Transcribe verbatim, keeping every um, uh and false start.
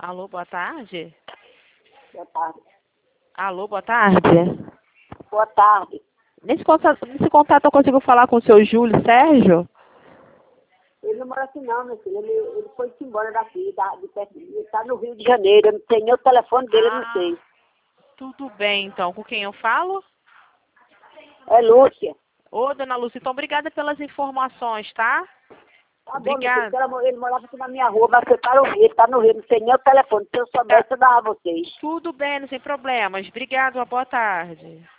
Alô, boa tarde. Boa tarde. Alô, boa tarde. Boa tarde. Nesse contato, nesse contato eu consigo falar com o seu Júlio Sérgio? Ele não mora aqui não, meu filho. Ele, ele foi embora daqui, da, de perto. Ele está no Rio de Janeiro. Eu não sei nem o telefone dele, eu não sei. Tudo bem, então. Com quem eu falo? É Lúcia. Ô, dona Lúcia, então obrigada pelas informações, tá? Tá bom, meu filho. Obrigada. porque ela- Ele morava aqui na minha rua, mas foi para o Rio. Ele está no Rio. Não sei nem o telefone. Se eu soubesse, eu dava a vocês. Tudo bem, não tem problemas. Obrigada, uma boa tarde.